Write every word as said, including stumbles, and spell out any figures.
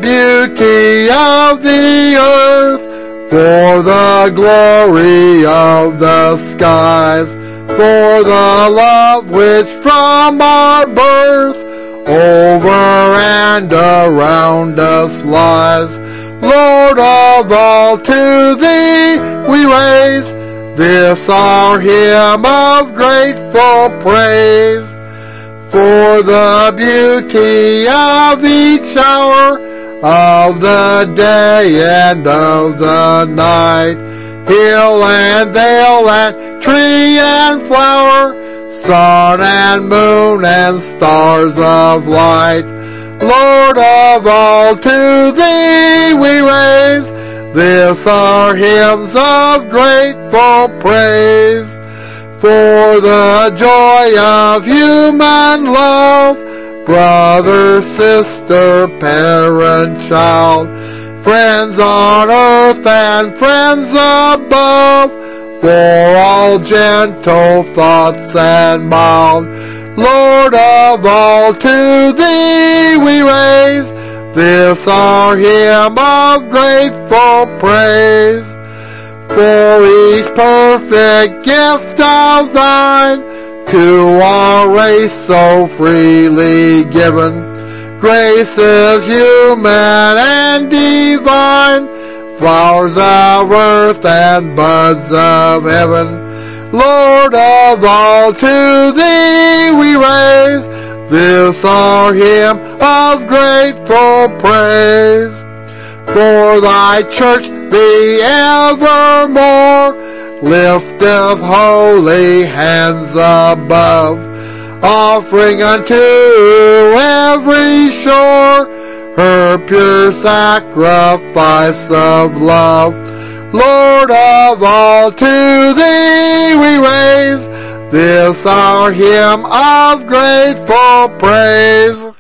beauty of the earth, for the glory of the skies, for the love which from our birth over and around us lies. Lord of all, to Thee we raise this our hymn of grateful praise. For the beauty of each hour of the day and of the night, hill and vale and tree and flower, sun and moon and stars of light. Lord of all, to Thee we raise this our hymns of grateful praise. For the joy of human love, brother, sister, parent, child, friends on earth and friends above, for all gentle thoughts and mild. Lord of all, to Thee we raise this our hymn of grateful praise. For each perfect gift of Thine to our race so freely given, grace is human and divine, flowers of earth and buds of heaven. Lord of all, to Thee we raise this our hymn of grateful praise. For Thy church be evermore lifteth holy hands above, offering unto every shore her pure sacrifice of love. Lord of all, to Thee we raise this our hymn of grateful praise.